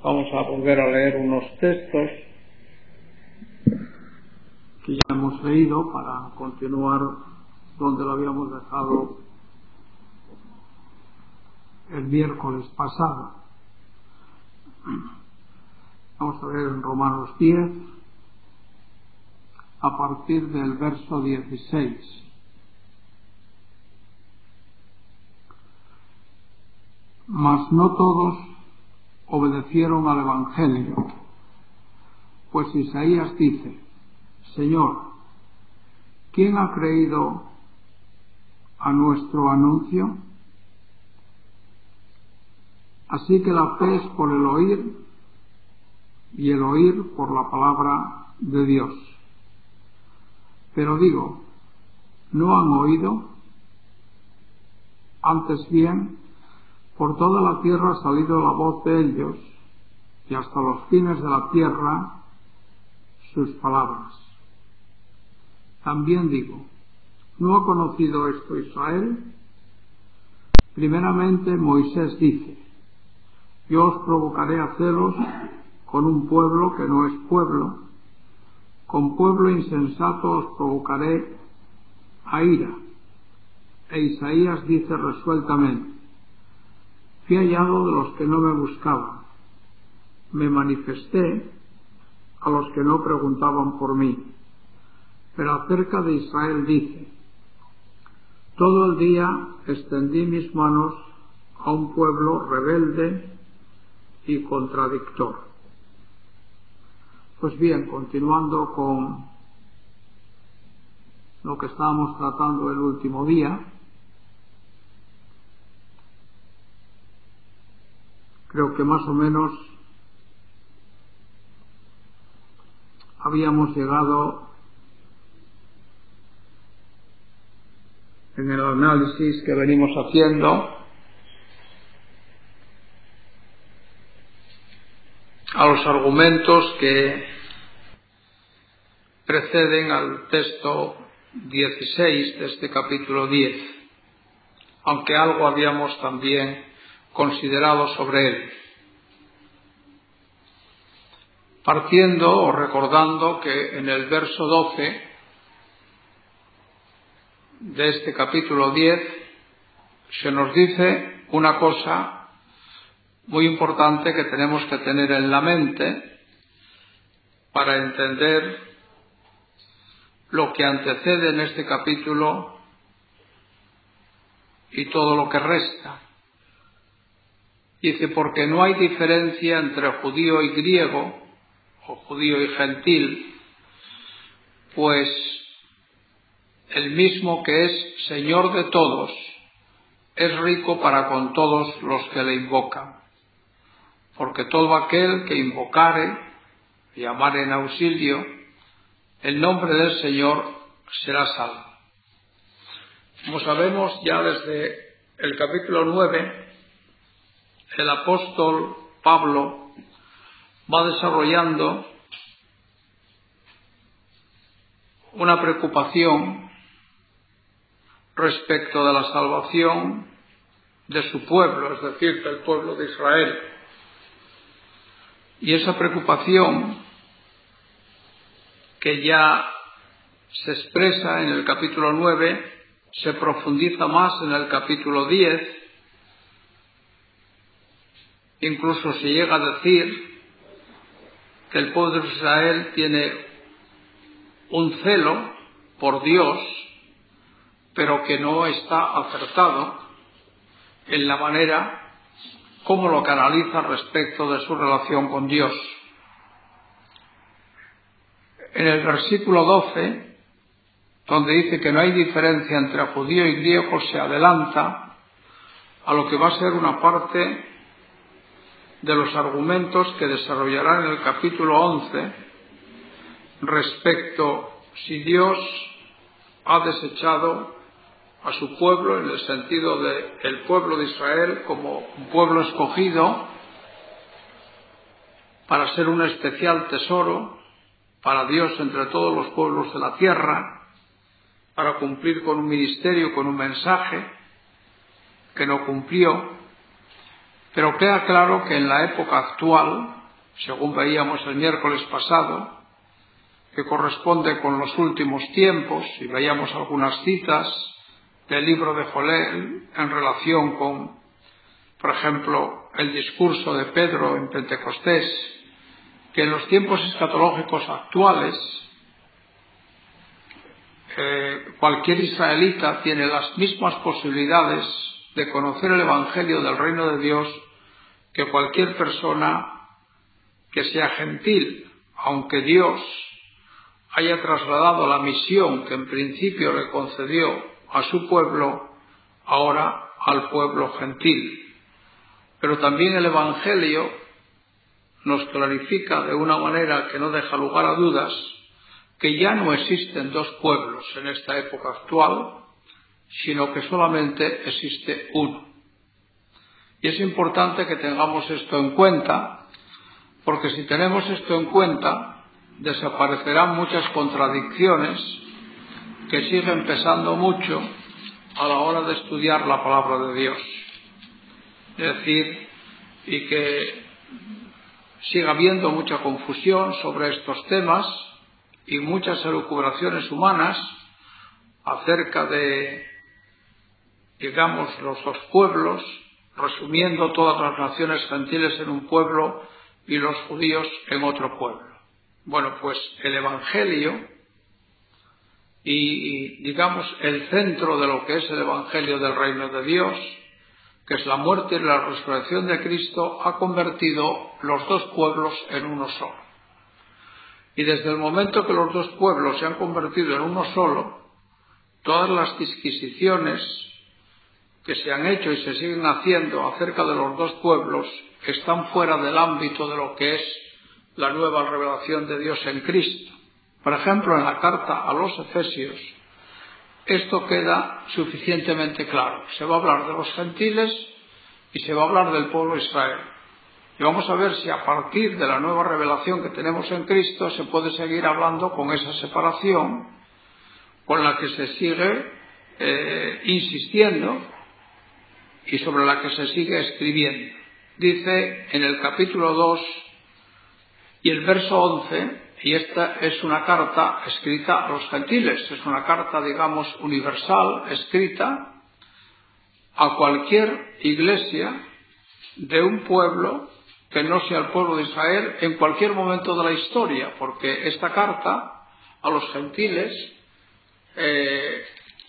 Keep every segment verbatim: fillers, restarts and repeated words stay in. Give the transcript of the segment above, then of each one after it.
Vamos a volver a leer unos textos que ya hemos leído para continuar donde lo habíamos dejado el miércoles pasado. Vamos a ver en Romanos diez, a partir del verso dieciséis. Mas no todos obedecieron al Evangelio, pues Isaías dice: Señor, ¿quién ha creído a nuestro anuncio? Así que la fe es por el oír, y el oír por la palabra de Dios. Pero digo, ¿no han oído? Antes bien, por toda la tierra ha salido la voz de ellos, y hasta los fines de la tierra sus palabras. También digo, ¿no ha conocido esto Israel? Primeramente Moisés dice: Yo os provocaré a celos con un pueblo que no es pueblo, con pueblo insensato os provocaré a ira. E Isaías dice resueltamente: Fui hallado de los que no me buscaban, me manifesté a los que no preguntaban por mí. Pero acerca de Israel dice: Todo el día extendí mis manos a un pueblo rebelde y contradictor. Pues bien, continuando con lo que estábamos tratando el último día, creo que más o menos habíamos llegado en el análisis que venimos haciendo a los argumentos que preceden al texto dieciséis de este capítulo diez, aunque algo habíamos también considerado sobre él, partiendo o recordando que en el verso doce de este capítulo diez se nos dice una cosa muy importante que tenemos que tener en la mente para entender lo que antecede en este capítulo y todo lo que resta. Dice: porque no hay diferencia entre judío y griego, o judío y gentil, pues el mismo que es Señor de todos es rico para con todos los que le invocan. Porque todo aquel que invocare, llamare en auxilio, el nombre del Señor será salvo. Como sabemos, ya desde el capítulo nueve, el apóstol Pablo va desarrollando una preocupación respecto de la salvación de su pueblo, es decir, del pueblo de Israel. Y esa preocupación, que ya se expresa en el capítulo nueve, se profundiza más en el capítulo diez. Incluso se llega a decir que el pueblo de Israel tiene un celo por Dios, pero que no está acertado en la manera como lo canaliza respecto de su relación con Dios. En el versículo doce, donde dice que no hay diferencia entre judío y griego, se adelanta a lo que va a ser una parte de los argumentos que desarrollará en el capítulo once respecto si Dios ha desechado a su pueblo, en el sentido de el pueblo de Israel como un pueblo escogido para ser un especial tesoro para Dios entre todos los pueblos de la tierra, para cumplir con un ministerio, con un mensaje que no cumplió, Pero queda claro que en la época actual, según veíamos el miércoles pasado, que corresponde con los últimos tiempos, y veíamos algunas citas del libro de Joel en relación con, por ejemplo, el discurso de Pedro en Pentecostés, que en los tiempos escatológicos actuales eh, cualquier israelita tiene las mismas posibilidades de conocer el Evangelio del Reino de Dios que cualquier persona que sea gentil, aunque Dios haya trasladado la misión que en principio le concedió a su pueblo, ahora al pueblo gentil. Pero también el Evangelio nos clarifica de una manera que no deja lugar a dudas que ya no existen dos pueblos en esta época actual, sino que solamente existe uno. Y es importante que tengamos esto en cuenta, porque si tenemos esto en cuenta, desaparecerán muchas contradicciones que siguen pesando mucho a la hora de estudiar la palabra de Dios. Es decir, y que siga habiendo mucha confusión sobre estos temas y muchas elucubraciones humanas acerca de, digamos, los dos pueblos, resumiendo todas las naciones gentiles en un pueblo y los judíos en otro pueblo. Bueno, pues el Evangelio y, y, digamos, el centro de lo que es el Evangelio del Reino de Dios, que es la muerte y la resurrección de Cristo, ha convertido los dos pueblos en uno solo. Y desde el momento que los dos pueblos se han convertido en uno solo, todas las disquisiciones que se han hecho y se siguen haciendo acerca de los dos pueblos están fuera del ámbito de lo que es la nueva revelación de Dios en Cristo. Por ejemplo, en la carta a los Efesios, esto queda suficientemente claro. Se va a hablar de los gentiles y se va a hablar del pueblo de Israel. Y vamos a ver si a partir de la nueva revelación que tenemos en Cristo se puede seguir hablando con esa separación con la que se sigue eh, insistiendo y sobre la que se sigue escribiendo. Dice en el capítulo dos y el verso once, y esta es una carta escrita a los gentiles, es una carta, digamos, universal, escrita a cualquier iglesia de un pueblo que no sea el pueblo de Israel en cualquier momento de la historia, porque esta carta a los gentiles eh,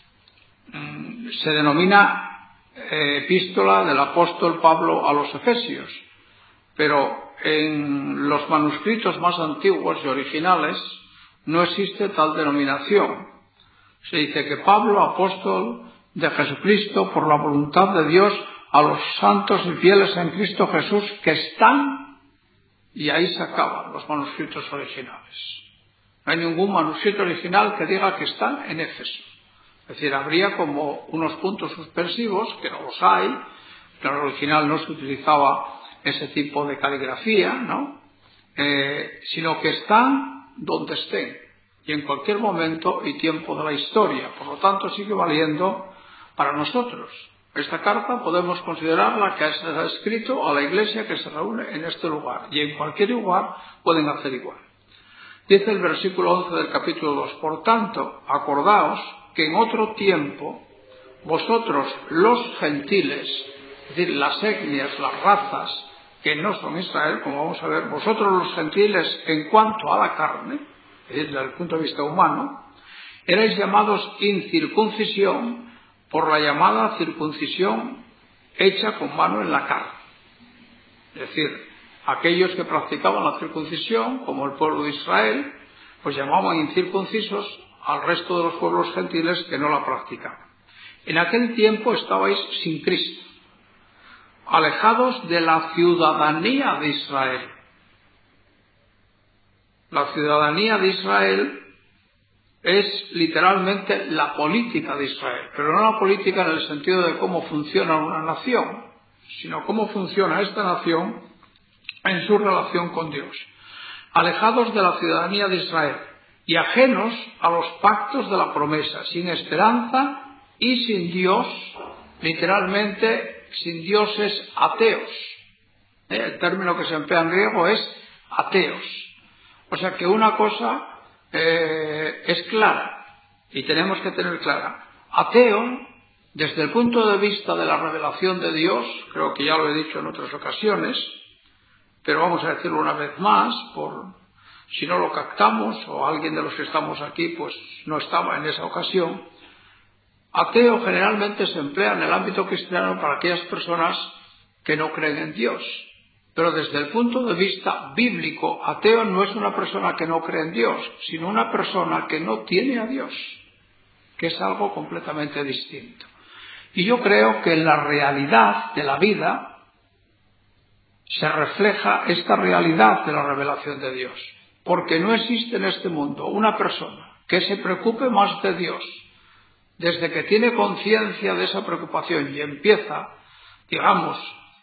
se denomina eh, epístola del apóstol Pablo a los Efesios, pero en los manuscritos más antiguos y originales no existe tal denominación. Se dice que Pablo, apóstol de Jesucristo, por la voluntad de Dios, a los santos y fieles en Cristo Jesús que están, y ahí se acaban los manuscritos originales. No hay ningún manuscrito original que diga que están en Éfeso. Es decir, habría como unos puntos suspensivos, que no los hay, pero en el original no se utilizaba ese tipo de caligrafía, ¿no? Eh, sino que están donde estén y en cualquier momento y tiempo de la historia. Por lo tanto, sigue valiendo para nosotros. Esta carta podemos considerarla que se ha escrito a la iglesia que se reúne en este lugar, y en cualquier lugar pueden hacer igual. Dice el versículo once del capítulo dos: por tanto, acordaos que en otro tiempo vosotros los gentiles, es decir, las etnias, las razas que no son Israel, como vamos a ver, vosotros los gentiles en cuanto a la carne, es decir, desde el punto de vista humano, erais llamados incircuncisión por la llamada circuncisión hecha con mano en la carne. Es decir, aquellos que practicaban la circuncisión, como el pueblo de Israel, pues llamaban incircuncisos al resto de los pueblos gentiles que no la practicaban. En aquel tiempo estabais sin Cristo, alejados de la ciudadanía de Israel. La ciudadanía de Israel es literalmente la política de Israel, pero no la política en el sentido de cómo funciona una nación, sino cómo funciona esta nación en su relación con Dios. Alejados de la ciudadanía de Israel y ajenos a los pactos de la promesa, sin esperanza y sin Dios, literalmente sin dioses ateos. ¿Eh? El término que se emplea en griego es ateos. O sea que una cosa eh, es clara, y tenemos que tener clara. Ateo, desde el punto de vista de la revelación de Dios, creo que ya lo he dicho en otras ocasiones, pero vamos a decirlo una vez más, por si no lo captamos, o alguien de los que estamos aquí pues no estaba en esa ocasión. Ateo generalmente se emplea en el ámbito cristiano para aquellas personas que no creen en Dios. Pero desde el punto de vista bíblico, ateo no es una persona que no cree en Dios, sino una persona que no tiene a Dios, que es algo completamente distinto. Y yo creo que en la realidad de la vida se refleja esta realidad de la revelación de Dios, porque no existe en este mundo una persona que se preocupe más de Dios desde que tiene conciencia de esa preocupación y empieza, digamos,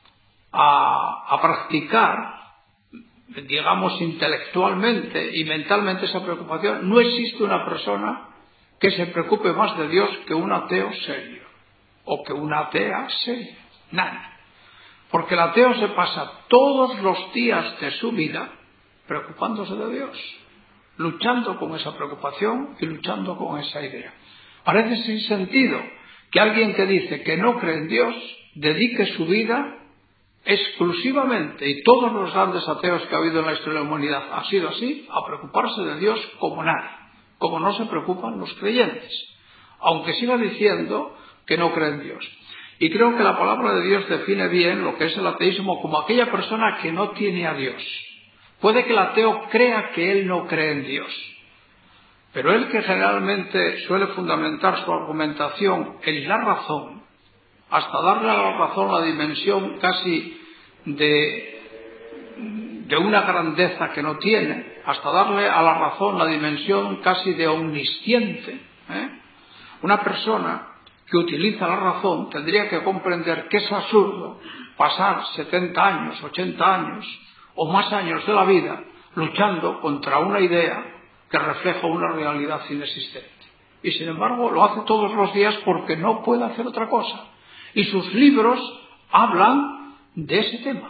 a, a practicar, digamos, intelectualmente y mentalmente esa preocupación. No existe una persona que se preocupe más de Dios que un ateo serio o que una atea seria. Nadie. Porque el ateo se pasa todos los días de su vida preocupándose de Dios, luchando con esa preocupación y luchando con esa idea. Parece sin sentido que alguien que dice que no cree en Dios dedique su vida exclusivamente, y todos los grandes ateos que ha habido en la historia de la humanidad ha sido así, a preocuparse de Dios como nadie, como no se preocupan los creyentes, aunque siga diciendo que no cree en Dios. Y creo que la palabra de Dios define bien lo que es el ateísmo como aquella persona que no tiene a Dios. Puede que el ateo crea que él no cree en Dios, pero él, que generalmente suele fundamentar su argumentación en la razón, hasta darle a la razón la dimensión casi de, de una grandeza que no tiene, hasta darle a la razón la dimensión casi de omnisciente, ¿eh? Una persona que utiliza la razón tendría que comprender que es absurdo pasar setenta años, ochenta años o más años de la vida luchando contra una idea que refleja una realidad inexistente. Y sin embargo lo hace todos los días porque no puede hacer otra cosa. Y sus libros hablan de ese tema.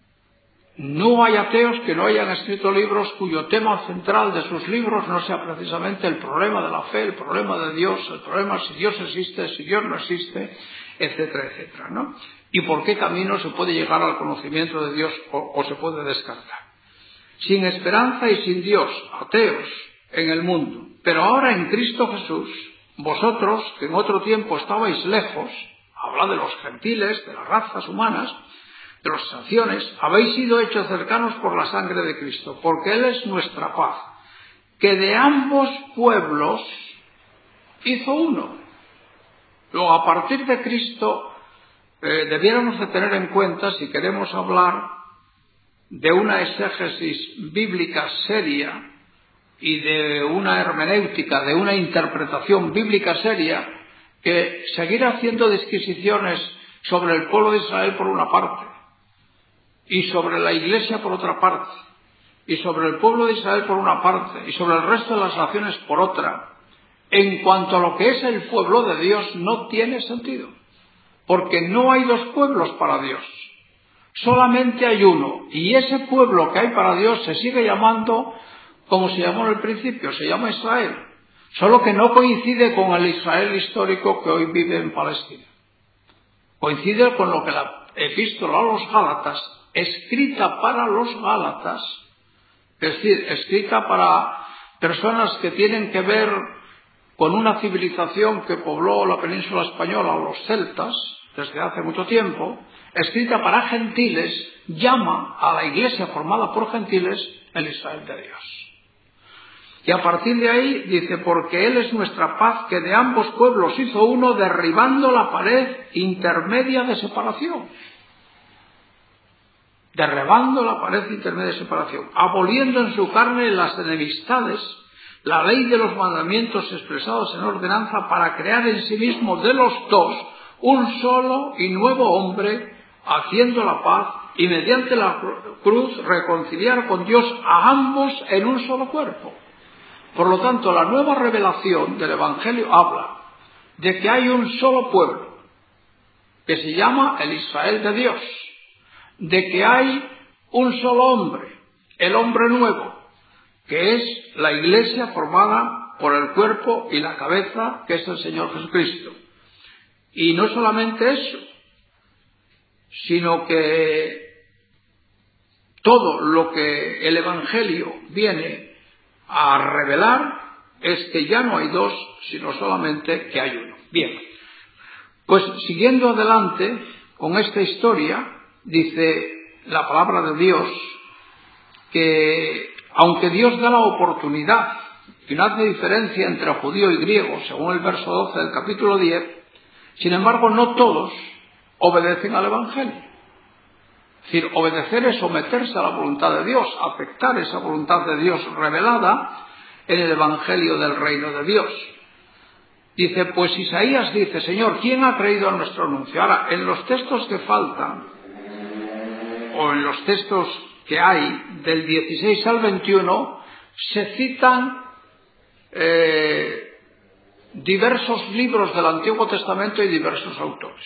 No hay ateos que no hayan escrito libros cuyo tema central de sus libros no sea precisamente el problema de la fe, el problema de Dios, el problema si Dios existe, si Dios no existe, etcétera, etcétera, ¿no? Y por qué camino se puede llegar al conocimiento de Dios o, o se puede descartar. Sin esperanza y sin Dios, ateos en el mundo. Pero ahora en Cristo Jesús, vosotros, que en otro tiempo estabais lejos, habla de los gentiles, de las razas humanas, de las naciones, habéis sido hechos cercanos por la sangre de Cristo, porque Él es nuestra paz, que de ambos pueblos hizo uno. Luego, a partir de Cristo, eh, debiéramos de tener en cuenta, si queremos hablar de una exégesis bíblica seria y de una hermenéutica, de una interpretación bíblica seria, que seguir haciendo disquisiciones sobre el pueblo de Israel por una parte, y sobre la Iglesia por otra parte, y sobre el pueblo de Israel por una parte, y sobre el resto de las naciones por otra, en cuanto a lo que es el pueblo de Dios, no tiene sentido, porque no hay dos pueblos para Dios, solamente hay uno, y ese pueblo que hay para Dios se sigue llamando como se llamó en el principio, se llama Israel, solo que no coincide con el Israel histórico que hoy vive en Palestina. Coincide con lo que la epístola a los Gálatas, escrita para los Gálatas, es decir, escrita para personas que tienen que ver con una civilización que pobló la península española, los celtas, desde hace mucho tiempo, escrita para gentiles, llama a la iglesia formada por gentiles el Israel de Dios. Y a partir de ahí dice, porque Él es nuestra paz, que de ambos pueblos hizo uno, derribando la pared intermedia de separación. Derribando la pared intermedia de separación, aboliendo en su carne las enemistades, la ley de los mandamientos expresados en ordenanza, para crear en sí mismo de los dos un solo y nuevo hombre, haciendo la paz, y mediante la cruz reconciliar con Dios a ambos en un solo cuerpo. Por lo tanto, la nueva revelación del Evangelio habla de que hay un solo pueblo, que se llama el Israel de Dios, de que hay un solo hombre, el hombre nuevo, que es la Iglesia formada por el cuerpo y la cabeza, que es el Señor Jesucristo. Y no solamente eso, sino que todo lo que el Evangelio viene a revelar es que ya no hay dos, sino solamente que hay uno. Bien, pues siguiendo adelante con esta historia, dice la palabra de Dios que aunque Dios da la oportunidad y no hace diferencia entre judío y griego, según el verso doce del capítulo diez, sin embargo no todos obedecen al Evangelio. Es decir, obedecer es someterse a la voluntad de Dios, aceptar esa voluntad de Dios revelada en el Evangelio del reino de Dios. Dice, pues Isaías dice, Señor, ¿quién ha creído a nuestro anuncio? Ahora, en los textos que faltan, o en los textos que hay, del dieciséis al veintiuno, se citan eh, diversos libros del Antiguo Testamento y diversos autores.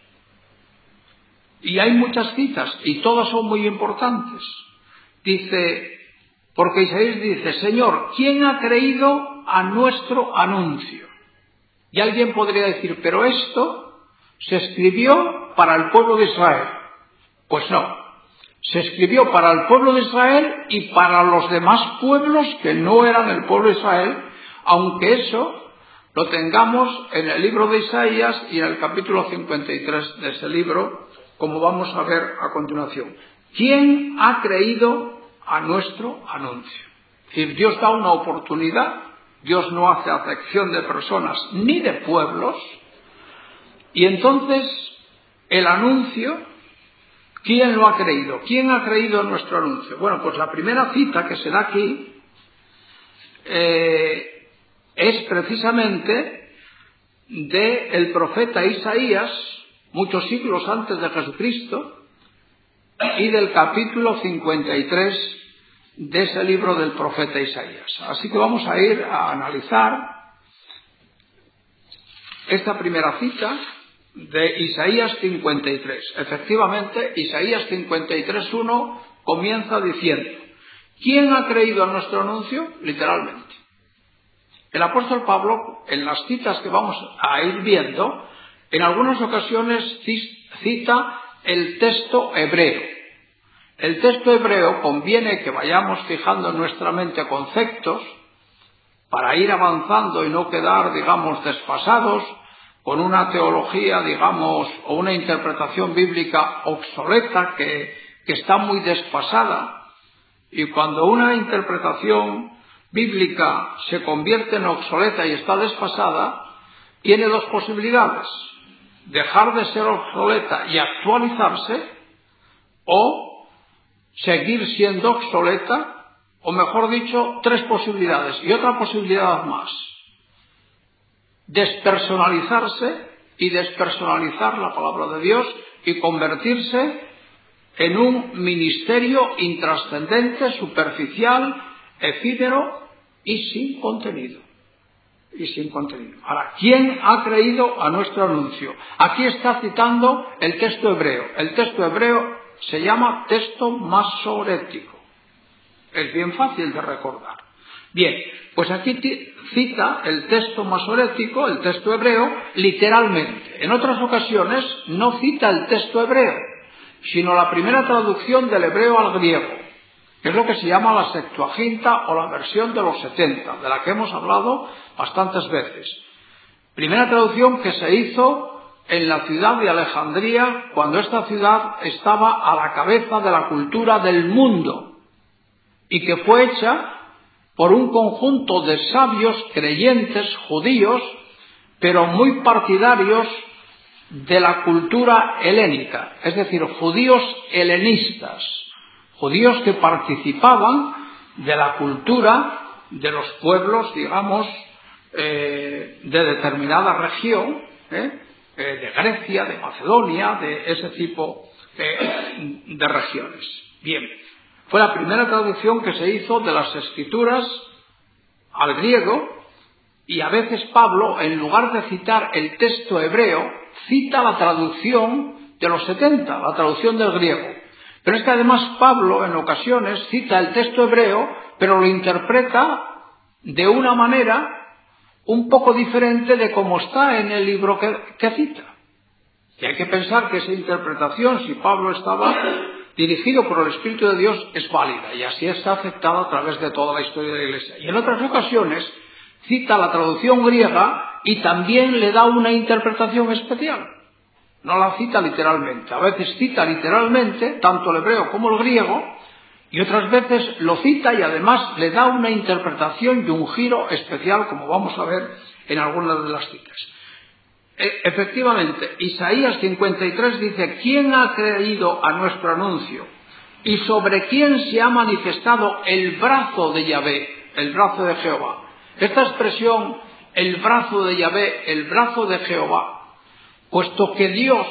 Y hay muchas citas, y todas son muy importantes. Dice, porque Isaías dice, Señor, ¿quién ha creído a nuestro anuncio? Y alguien podría decir, pero esto se escribió para el pueblo de Israel. Pues no, se escribió para el pueblo de Israel y para los demás pueblos que no eran el pueblo de Israel, aunque eso lo tengamos en el libro de Isaías y en el capítulo cincuenta y tres de ese libro, como vamos a ver a continuación. ¿Quién ha creído a nuestro anuncio? Es decir, Dios da una oportunidad, Dios no hace acepción de personas ni de pueblos, y entonces el anuncio, ¿quién lo ha creído? ¿Quién ha creído en nuestro anuncio? Bueno, pues la primera cita que se da aquí eh, es precisamente del profeta Isaías, muchos siglos antes de Jesucristo, y del capítulo cincuenta y tres de ese libro del profeta Isaías. Así que vamos a ir a analizar esta primera cita de Isaías cincuenta y tres. Efectivamente, Isaías cincuenta y tres uno comienza diciendo, ¿quién ha creído a nuestro anuncio? Literalmente. El apóstol Pablo, en las citas que vamos a ir viendo, en algunas ocasiones cita el texto hebreo. El texto hebreo conviene que vayamos fijando en nuestra mente conceptos para ir avanzando y no quedar, digamos, desfasados con una teología, digamos, o una interpretación bíblica obsoleta que, que está muy desfasada. Y cuando una interpretación bíblica se convierte en obsoleta y está desfasada, tiene dos posibilidades: dejar de ser obsoleta y actualizarse, o seguir siendo obsoleta, o mejor dicho, tres posibilidades. Y otra posibilidad más: despersonalizarse y despersonalizar la palabra de Dios y convertirse en un ministerio intrascendente, superficial, efímero y sin contenido. Y sin contenido. Ahora, ¿quién ha creído a nuestro anuncio? Aquí está citando el texto hebreo. El texto hebreo se llama texto masorético. Es bien fácil de recordar. Bien, pues aquí cita el texto masorético, el texto hebreo, literalmente. En otras ocasiones no cita el texto hebreo, sino la primera traducción del hebreo al griego, que es lo que se llama la Septuaginta o la versión de los setenta, de la que hemos hablado bastantes veces. Primera traducción que se hizo en la ciudad de Alejandría, cuando esta ciudad estaba a la cabeza de la cultura del mundo, y que fue hecha por un conjunto de sabios creyentes judíos, pero muy partidarios de la cultura helénica, es decir, judíos helenistas, judíos que participaban de la cultura de los pueblos, digamos, eh, de determinada región, ¿eh? Eh, de Grecia, de Macedonia, de ese tipo eh, de regiones. Bien, fue la primera traducción que se hizo de las Escrituras al griego, y a veces Pablo, en lugar de citar el texto hebreo, cita la traducción de los setenta, la traducción del griego. Pero es que además Pablo en ocasiones cita el texto hebreo, pero lo interpreta de una manera un poco diferente de cómo está en el libro que, que cita. Y hay que pensar que esa interpretación, si Pablo estaba dirigido por el Espíritu de Dios, es válida, y así está aceptada a través de toda la historia de la Iglesia. Y en otras ocasiones cita la traducción griega y también le da una interpretación especial. No la cita literalmente. A veces cita literalmente, tanto el hebreo como el griego, y otras veces lo cita y además le da una interpretación y un giro especial, como vamos a ver en algunas de las citas. E- efectivamente, Isaías cincuenta y tres dice: ¿quién ha creído a nuestro anuncio? ¿Y sobre quién se ha manifestado el brazo de Yahvé, el brazo de Jehová? Esta expresión, el brazo de Yahvé, el brazo de Jehová, puesto que Dios,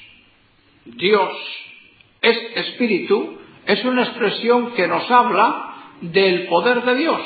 Dios es espíritu, es una expresión que nos habla del poder de Dios.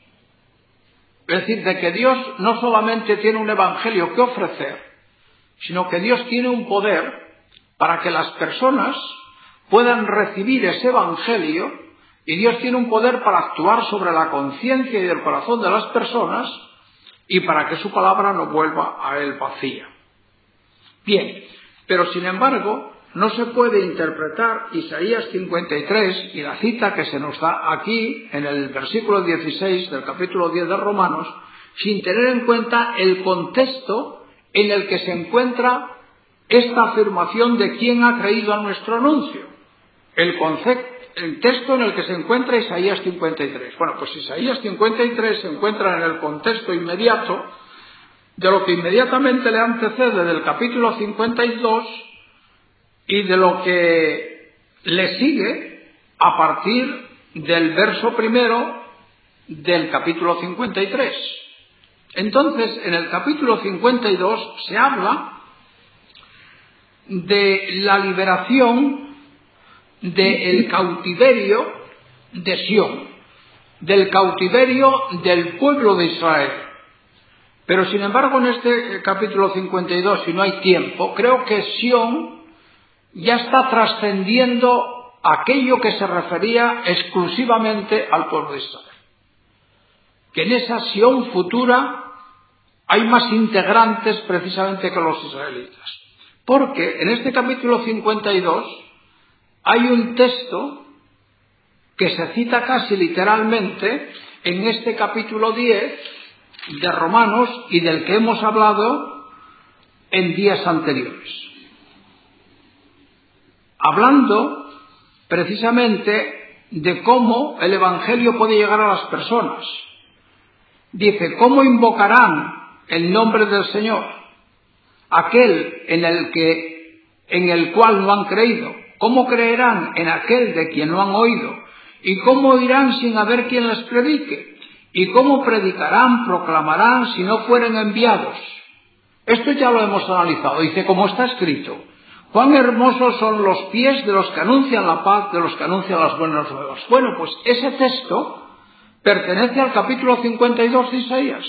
Es decir, de que Dios no solamente tiene un evangelio que ofrecer, sino que Dios tiene un poder para que las personas puedan recibir ese evangelio, y Dios tiene un poder para actuar sobre la conciencia y el corazón de las personas y para que su palabra no vuelva a él vacía. Bien, pero sin embargo, no se puede interpretar Isaías cincuenta y tres y la cita que se nos da aquí en el versículo dieciséis del capítulo diez de Romanos sin tener en cuenta el contexto en el que se encuentra esta afirmación de quién ha creído a nuestro anuncio. El, concepto, el texto en el que se encuentra Isaías cincuenta y tres. Bueno, pues Isaías cincuenta y tres se encuentra en el contexto inmediato de lo que inmediatamente le antecede del capítulo cincuenta y dos y de lo que le sigue a partir del verso primero del capítulo cincuenta y tres. Entonces, en el capítulo cincuenta y dos se habla de la liberación del cautiverio de Sión, del cautiverio del pueblo de Israel. Pero sin embargo, en este capítulo cincuenta y dos, si no hay tiempo, creo que Sión ya está trascendiendo aquello que se refería exclusivamente al pueblo de Israel. Que en esa Sión futura hay más integrantes precisamente que los israelitas. Porque en este capítulo cincuenta y dos hay un texto que se cita casi literalmente en este capítulo diez de Romanos y del que hemos hablado en días anteriores. Hablando precisamente de cómo el Evangelio puede llegar a las personas. Dice: ¿cómo invocarán el nombre del Señor? Aquel en el que, en el cual no han creído. ¿Cómo creerán en aquel de quien no han oído? ¿Y cómo oirán sin haber quien les predique? ¿Y cómo predicarán, proclamarán si no fueren enviados? Esto ya lo hemos analizado. Dice, como está escrito: cuán hermosos son los pies de los que anuncian la paz, de los que anuncian las buenas nuevas. Bueno, pues ese texto pertenece al capítulo cincuenta y dos de Isaías.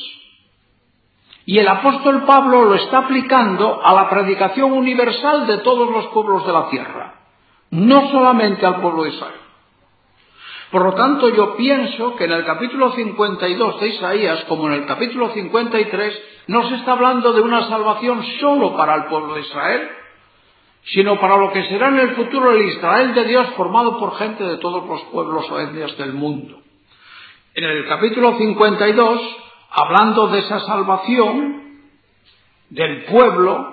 Y el apóstol Pablo lo está aplicando a la predicación universal de todos los pueblos de la tierra, no solamente al pueblo de Israel. Por lo tanto, yo pienso que en el capítulo cincuenta y dos de Isaías, como en el capítulo cincuenta y tres, no se está hablando de una salvación solo para el pueblo de Israel, sino para lo que será en el futuro el Israel de Dios, formado por gente de todos los pueblos o etnias del mundo. En el capítulo cincuenta y dos, hablando de esa salvación del pueblo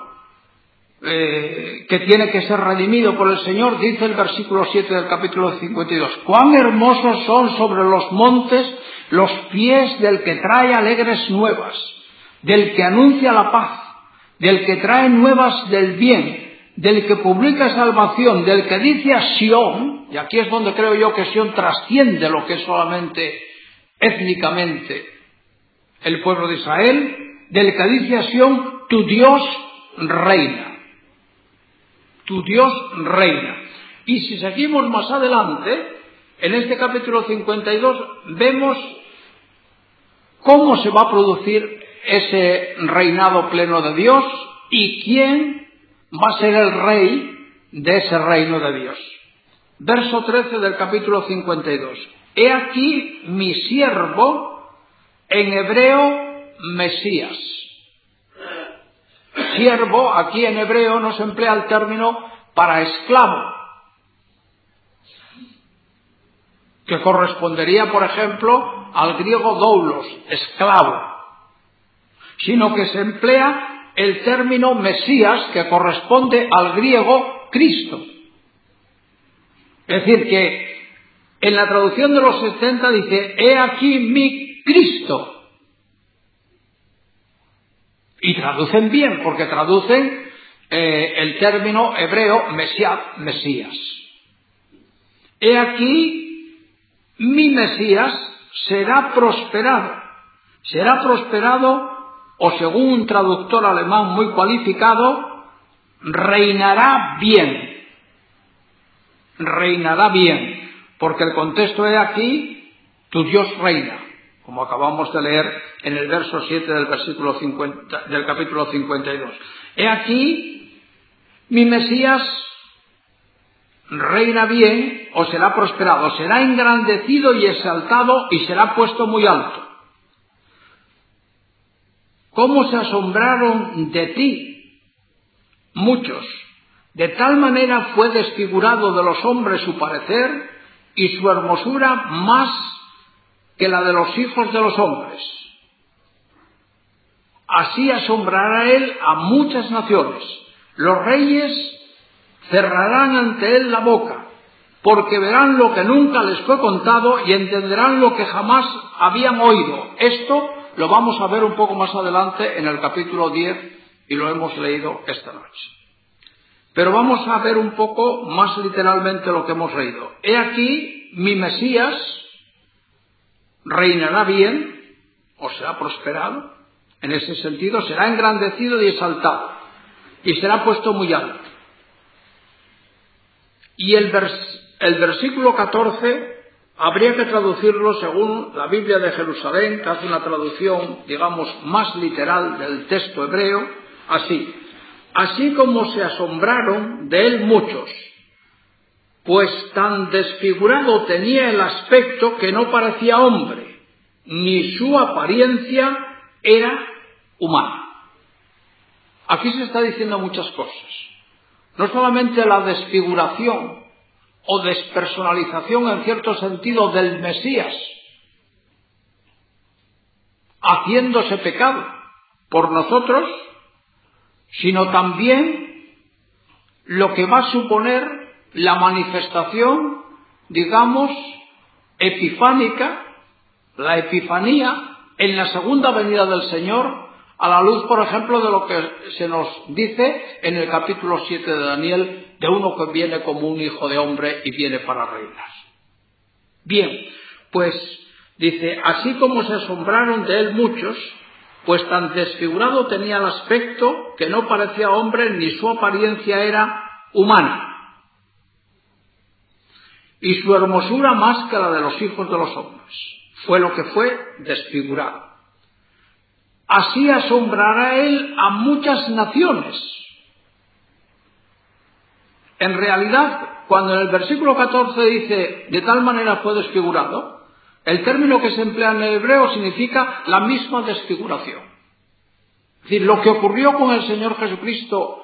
eh, que tiene que ser redimido por el Señor, dice el versículo siete del capítulo cincuenta y dos: cuán hermosos son sobre los montes los pies del que trae alegres nuevas, del que anuncia la paz, del que trae nuevas del bien, del que publica salvación, del que dice a Sión, y aquí es donde creo yo que Sión trasciende lo que es solamente étnicamente el pueblo de Israel, del que dice a Sión: tu Dios reina. Tu Dios reina. Y si seguimos más adelante, en este capítulo cincuenta y dos, vemos cómo se va a producir ese reinado pleno de Dios y quién va a ser el rey de ese reino de Dios. Verso trece del capítulo cincuenta y dos. He aquí mi siervo, en hebreo, Mesías. Siervo, aquí en hebreo no se emplea el término para esclavo, que correspondería, por ejemplo, al griego doulos, esclavo, sino que se emplea el término Mesías, que corresponde al griego Cristo. Es decir, que en la traducción de los setenta dice, he aquí mi Cristo. Y traducen bien, porque traducen eh, el término hebreo Mesías, Mesías. He aquí mi Mesías será prosperado. Será prosperado, o según un traductor alemán muy cualificado, reinará bien. Reinará bien, porque el contexto es aquí, tu Dios reina, como acabamos de leer en el verso siete del versículo cincuenta, del capítulo cincuenta y dos. He aquí, mi Mesías reina bien, o será prosperado, será engrandecido y exaltado, y será puesto muy alto. ¿Cómo se asombraron de ti muchos? De tal manera fue desfigurado de los hombres su parecer, y su hermosura más que la de los hijos de los hombres. Así asombrará él a muchas naciones. Los reyes cerrarán ante él la boca, porque verán lo que nunca les fue contado y entenderán lo que jamás habían oído. Esto lo vamos a ver un poco más adelante en el capítulo diez, y lo hemos leído esta noche. Pero vamos a ver un poco más literalmente lo que hemos leído. He aquí, mi Mesías reinará bien, o será prosperado, en ese sentido, será engrandecido y exaltado, y será puesto muy alto. Y el, vers, el versículo catorce habría que traducirlo según la Biblia de Jerusalén, que hace una traducción, digamos, más literal del texto hebreo, así. Así como se asombraron de él muchos, pues tan desfigurado tenía el aspecto que no parecía hombre, ni su apariencia era humana. Aquí se está diciendo muchas cosas. No solamente la desfiguración o despersonalización en cierto sentido del Mesías, haciéndose pecado por nosotros, sino también lo que va a suponer la manifestación, digamos, epifánica, la epifanía en la segunda venida del Señor, a la luz, por ejemplo, de lo que se nos dice en el capítulo siete de Daniel, de uno que viene como un hijo de hombre y viene para reinar. Bien, pues dice, así como se asombraron de él muchos, pues tan desfigurado tenía el aspecto que no parecía hombre, ni su apariencia era humana, y su hermosura más que la de los hijos de los hombres. Fue lo que fue desfigurado. Así asombrará él a muchas naciones. En realidad, cuando en el versículo catorce dice, de tal manera fue desfigurado, el término que se emplea en el hebreo significa la misma desfiguración. Es decir, lo que ocurrió con el Señor Jesucristo,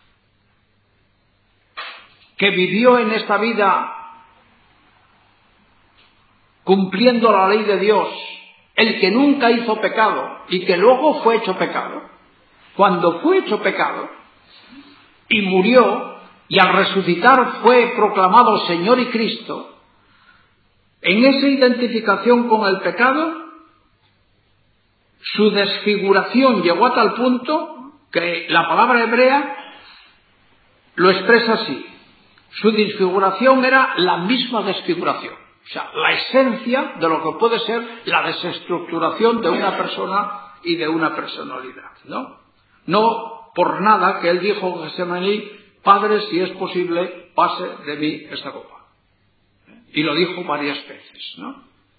que vivió en esta vida cumpliendo la ley de Dios, el que nunca hizo pecado y que luego fue hecho pecado, cuando fue hecho pecado y murió y al resucitar fue proclamado Señor y Cristo, en esa identificación con el pecado, su desfiguración llegó a tal punto que la palabra hebrea lo expresa así. Su desfiguración era la misma desfiguración. O sea, la esencia de lo que puede ser la desestructuración de una persona y de una personalidad, ¿no? No por nada que él dijo en Getsemaní, Padre, si es posible, pase de mí esta copa. Y lo dijo varias veces, ¿no?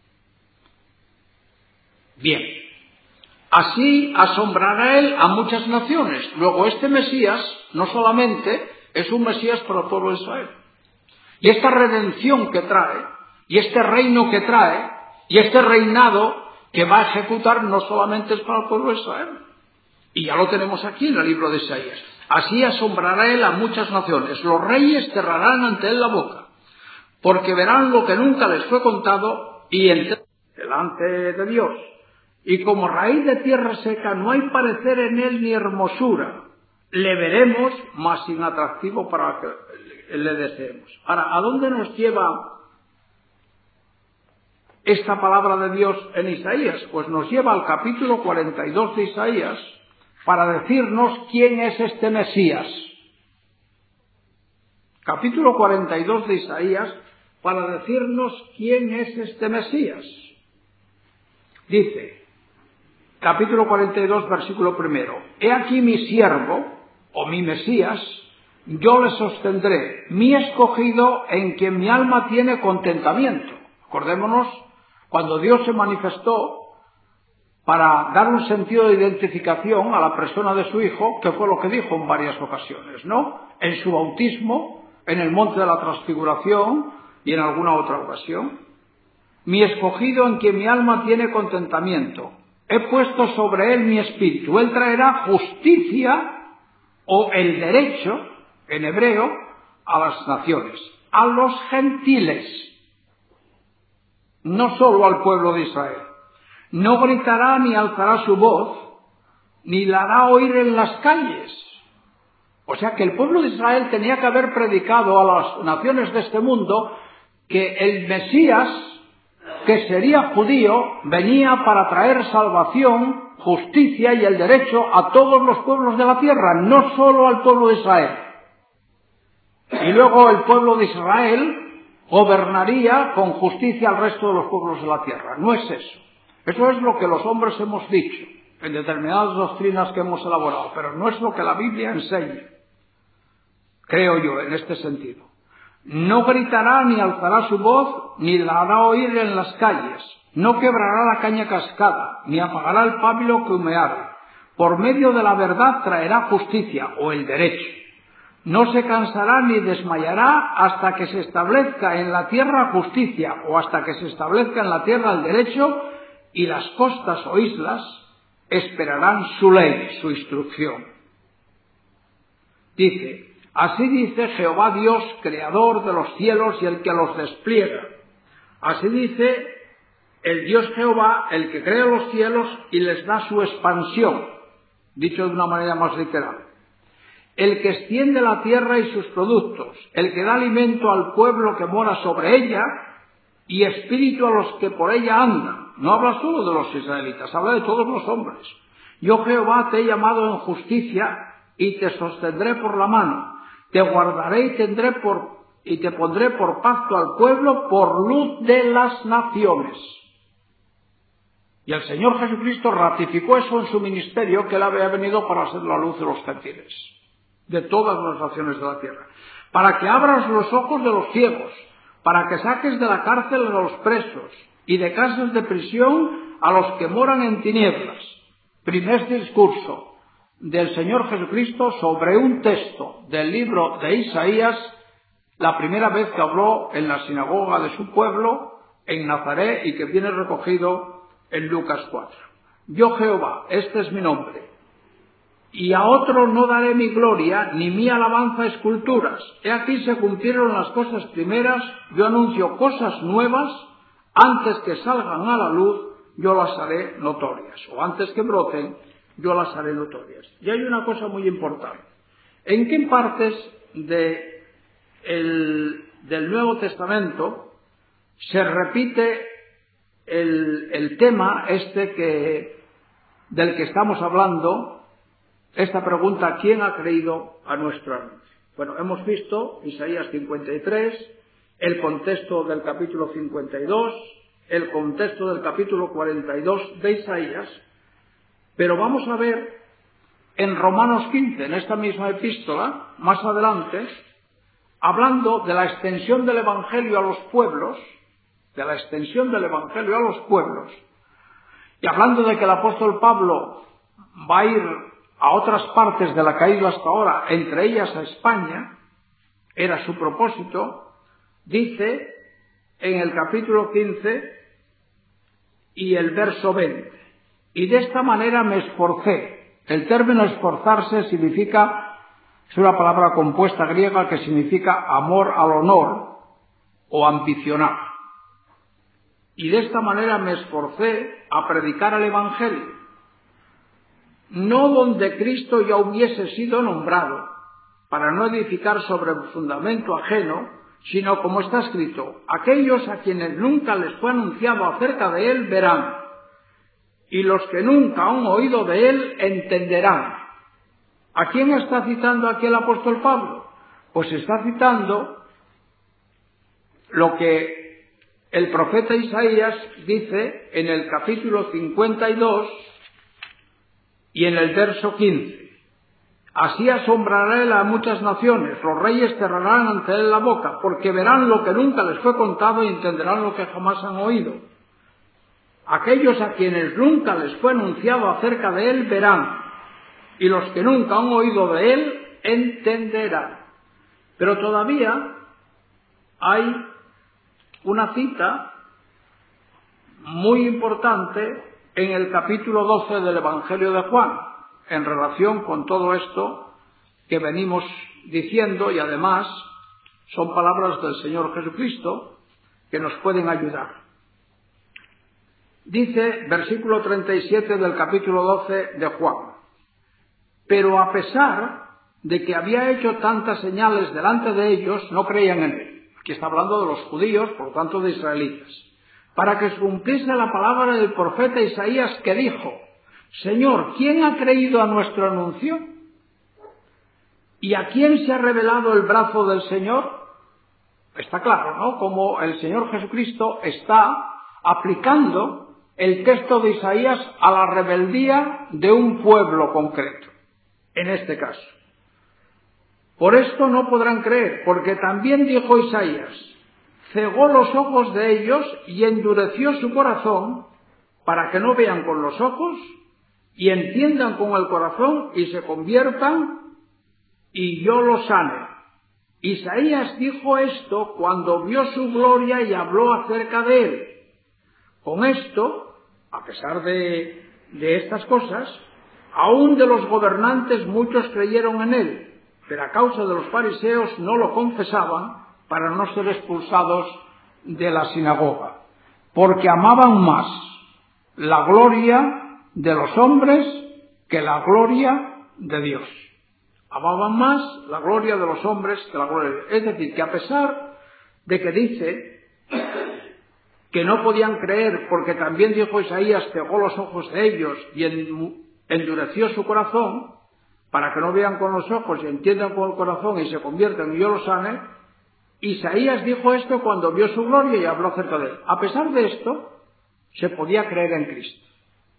Bien. Así asombrará él a muchas naciones. Luego, este Mesías no solamente es un Mesías para el pueblo de Israel, Y esta redención que trae, y este reino que trae, y este reinado que va a ejecutar no solamente es para el pueblo de Israel. Y ya lo tenemos aquí en el libro de Isaías. Así asombrará él a muchas naciones. Los reyes cerrarán ante él la boca, porque verán lo que nunca les fue contado y entrarán delante de Dios. Y como raíz de tierra seca no hay parecer en él ni hermosura. Le veremos, mas sin atractivo para que le deseemos. Ahora, ¿a dónde nos lleva esta palabra de Dios en Isaías? Pues nos lleva al capítulo cuarenta y dos de Isaías para decirnos quién es este Mesías. Capítulo cuarenta y dos de Isaías para decirnos quién es este Mesías. Dice, capítulo cuarenta y dos, versículo primero: He aquí mi siervo, o mi Mesías, yo le sostendré, mi escogido en quien mi alma tiene contentamiento. Acordémonos cuando Dios se manifestó para dar un sentido de identificación a la persona de su Hijo, que fue lo que dijo en varias ocasiones, ¿no? En su bautismo, en el monte de la transfiguración y en alguna otra ocasión. Mi escogido en quien mi alma tiene contentamiento. He puesto sobre él mi espíritu. Él traerá justicia o el derecho, en hebreo, a las naciones, a los gentiles, no solo al pueblo de Israel. No gritará ni alzará su voz, ni la hará oír en las calles. O sea que el pueblo de Israel tenía que haber predicado a las naciones de este mundo que el Mesías, que sería judío, venía para traer salvación, justicia y el derecho a todos los pueblos de la tierra, no solo al pueblo de Israel. Y luego el pueblo de Israel gobernaría con justicia al resto de los pueblos de la tierra. No es eso. Eso es lo que los hombres hemos dicho en determinadas doctrinas que hemos elaborado, pero no es lo que la Biblia enseña, creo yo, en este sentido. No gritará ni alzará su voz, ni la hará oír en las calles. No quebrará la caña cascada, ni apagará el pábilo que humeare. Por medio de la verdad traerá justicia, o el derecho. No se cansará ni desmayará hasta que se establezca en la tierra justicia, o hasta que se establezca en la tierra el derecho, y las costas o islas esperarán su ley, su instrucción. Dice, así dice Jehová Dios, creador de los cielos y el que los despliega. Así dice el Dios Jehová, el que crea los cielos y les da su expansión, dicho de una manera más literal. El que extiende la tierra y sus productos, el que da alimento al pueblo que mora sobre ella y espíritu a los que por ella andan. No habla solo de los israelitas, habla de todos los hombres. Yo Jehová te he llamado en justicia y te sostendré por la mano. Te guardaré y tendré por y te pondré por pacto al pueblo, por luz de las naciones. Y el Señor Jesucristo ratificó eso en su ministerio, que él había venido para ser la luz de los gentiles, de todas las naciones de la tierra, para que abras los ojos de los ciegos, para que saques de la cárcel a los presos y de casas de prisión a los que moran en tinieblas. Primer discurso del Señor Jesucristo sobre un texto del libro de Isaías, la primera vez que habló en la sinagoga de su pueblo, en Nazaret, y que viene recogido en Lucas cuatro. Yo Jehová, este es mi nombre, y a otro no daré mi gloria, ni mi alabanza a esculturas. He aquí se cumplieron las cosas primeras, yo anuncio cosas nuevas, antes que salgan a la luz, yo las haré notorias, o antes que broten, yo las haré notorias. Y hay una cosa muy importante. ¿En qué partes de el, del Nuevo Testamento se repite el, el tema este que, del que estamos hablando, esta pregunta: ¿quién ha creído a nuestro anuncio? Bueno, hemos visto Isaías cincuenta y tres, el contexto del capítulo cincuenta y dos, el contexto del capítulo cuarenta y dos de Isaías, pero vamos a ver en Romanos quince, en esta misma epístola, más adelante, hablando de la extensión del Evangelio a los pueblos, de la extensión del Evangelio a los pueblos, y hablando de que el apóstol Pablo va a ir a otras partes de la que ha ido hasta ahora, entre ellas a España, era su propósito, dice en el capítulo quince y el verso veinte, y de esta manera me esforcé. El término esforzarse significa, es una palabra compuesta griega que significa amor al honor o ambicionar. Y de esta manera me esforcé a predicar el Evangelio, no donde Cristo ya hubiese sido nombrado, para no edificar sobre el fundamento ajeno, sino como está escrito: aquellos a quienes nunca les fue anunciado acerca de él verán, y los que nunca han oído de él entenderán. ¿A quién está citando aquí el apóstol Pablo? Pues está citando lo que el profeta Isaías dice en el capítulo cincuenta y dos y en el verso quince. Así asombrará él a muchas naciones, los reyes cerrarán ante él la boca, porque verán lo que nunca les fue contado y entenderán lo que jamás han oído. Aquellos a quienes nunca les fue anunciado acerca de él verán, y los que nunca han oído de él entenderán. Pero todavía hay una cita muy importante en el capítulo doce del Evangelio de Juan, en relación con todo esto que venimos diciendo, y además son palabras del Señor Jesucristo que nos pueden ayudar. Dice, versículo treinta y siete del capítulo doce de Juan: pero a pesar de que había hecho tantas señales delante de ellos, no creían en él. Aquí está hablando de los judíos, por lo tanto de israelitas. Para que se cumpliese la palabra del profeta Isaías, que dijo: Señor, ¿quién ha creído a nuestro anuncio? ¿Y a quién se ha revelado el brazo del Señor? Está claro, ¿no?, como el Señor Jesucristo está aplicando el texto de Isaías a la rebeldía de un pueblo concreto, en este caso. Por esto no podrán creer, porque también dijo Isaías: cegó los ojos de ellos y endureció su corazón, para que no vean con los ojos y entiendan con el corazón y se conviertan y yo los sane. Isaías dijo esto cuando vio su gloria y habló acerca de él. Con esto, a pesar de, de estas cosas, aún de los gobernantes muchos creyeron en él, pero a causa de los fariseos no lo confesaban para no ser expulsados de la sinagoga, porque amaban más la gloria de los hombres que la gloria de Dios. Amaban más la gloria de los hombres que la gloria de Dios. Es decir, que a pesar de que dice que no podían creer, porque también dijo Isaías, cegó los ojos de ellos y endureció su corazón, para que no vean con los ojos y entiendan con el corazón y se conviertan y yo los sane. Isaías dijo esto cuando vio su gloria y habló acerca de él. A pesar de esto, se podía creer en Cristo.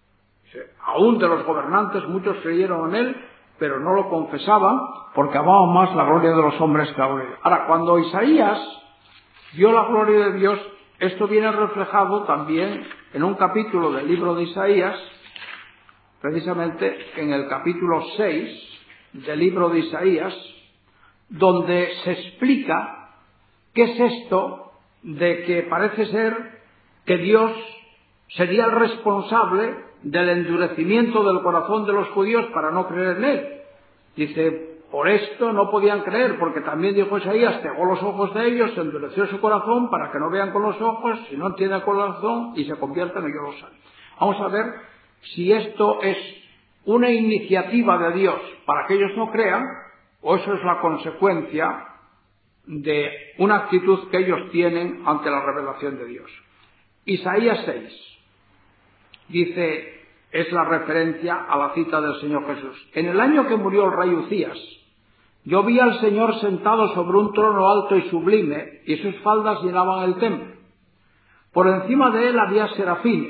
Aún de los gobernantes muchos creyeron en él, pero no lo confesaban porque amaban más la gloria de los hombres que la gloria de Dios. Ahora, cuando Isaías vio la gloria de Dios, esto viene reflejado también en un capítulo del libro de Isaías, precisamente en el capítulo seis del libro de Isaías, donde se explica qué es esto de que parece ser que Dios sería el responsable del endurecimiento del corazón de los judíos para no creer en él. Dice, por esto no podían creer, porque también dijo Isaías, cegó los ojos de ellos, endureció su corazón para que no vean con los ojos, y no entiendan con el corazón y se conviertan y yo los sane. Vamos a ver si esto es una iniciativa de Dios para que ellos no crean, o eso es la consecuencia de una actitud que ellos tienen ante la revelación de Dios. Isaías seis dice, es la referencia a la cita del Señor Jesús. En el año que murió el rey Uzías, yo vi al Señor sentado sobre un trono alto y sublime, y sus faldas llenaban el templo. Por encima de él había serafines.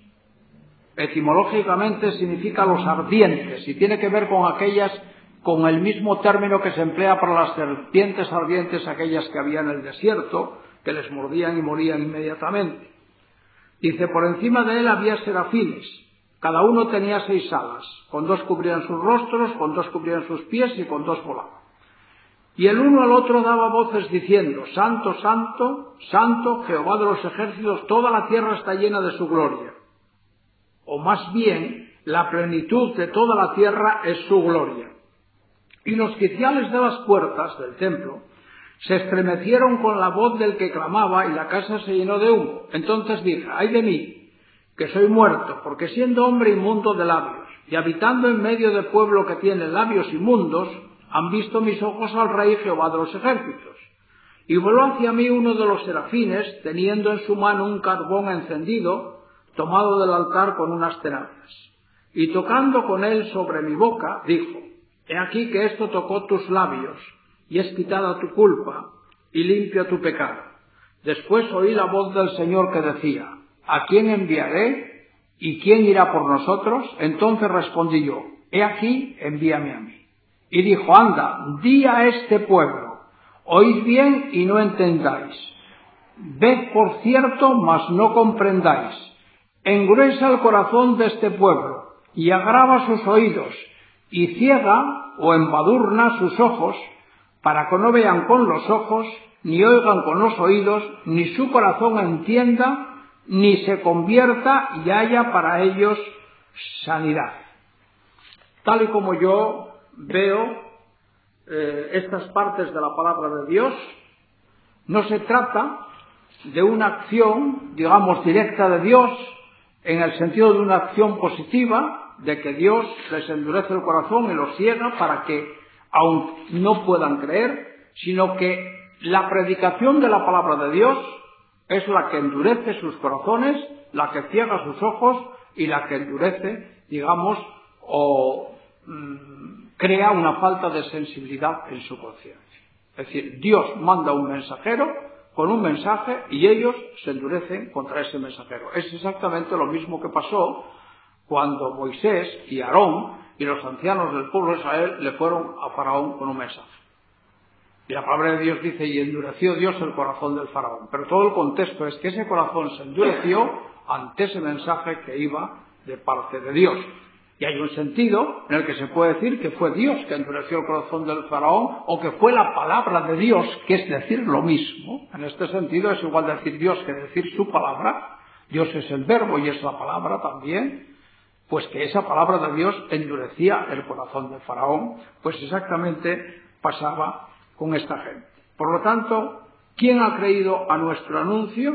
Etimológicamente significa los ardientes, y tiene que ver con aquellas, con el mismo término que se emplea para las serpientes ardientes, aquellas que había en el desierto, que les mordían y morían inmediatamente. Dice, por encima de él había serafines, cada uno tenía seis alas, con dos cubrían sus rostros, con dos cubrían sus pies y con dos volaban. Y el uno al otro daba voces diciendo: Santo, Santo, Santo, Jehová de los ejércitos, toda la tierra está llena de su gloria. O más bien, la plenitud de toda la tierra es su gloria. Y los quiciales de las puertas del templo se estremecieron con la voz del que clamaba, y la casa se llenó de humo. Entonces dije: ay de mí, que soy muerto, porque siendo hombre inmundo de labios, y habitando en medio de pueblo que tiene labios inmundos, han visto mis ojos al Rey Jehová de los ejércitos. Y voló hacia mí uno de los serafines, teniendo en su mano un carbón encendido, tomado del altar con unas tenazas. Y tocando con él sobre mi boca, dijo: he aquí que esto tocó tus labios, y es quitada tu culpa, y limpia tu pecado. Después oí la voz del Señor que decía: ¿a quién enviaré? ¿Y quién irá por nosotros? Entonces respondí yo: he aquí, envíame a mí. Y dijo: anda, di a este pueblo: oíd bien y no entendáis. Ved por cierto, mas no comprendáis. Engruesa el corazón de este pueblo, y agrava sus oídos, y ciega o embadurna sus ojos, para que no vean con los ojos, ni oigan con los oídos, ni su corazón entienda, ni se convierta y haya para ellos sanidad. Tal y como yo veo eh, estas partes de la palabra de Dios, no se trata de una acción, digamos, directa de Dios, en el sentido de una acción positiva, de que Dios les endurece el corazón y los ciega para que aun no puedan creer, sino que la predicación de la palabra de Dios es la que endurece sus corazones, la que ciega sus ojos y la que endurece, digamos, o mmm, crea una falta de sensibilidad en su conciencia. Es decir, Dios manda un mensajero con un mensaje y ellos se endurecen contra ese mensajero. Es exactamente lo mismo que pasó cuando Moisés y Aarón y los ancianos del pueblo de Israel le fueron a Faraón con un mensaje. Y la palabra de Dios dice: y endureció Dios el corazón del Faraón. Pero todo el contexto es que ese corazón se endureció ante ese mensaje que iba de parte de Dios. Y hay un sentido en el que se puede decir que fue Dios que endureció el corazón del Faraón, o que fue la palabra de Dios, que es decir lo mismo. En este sentido es igual decir Dios que decir su palabra. Dios es el verbo y es la palabra también. Pues que esa palabra de Dios endurecía el corazón del Faraón, pues exactamente pasaba con esta gente. Por lo tanto, ¿quién ha creído a nuestro anuncio?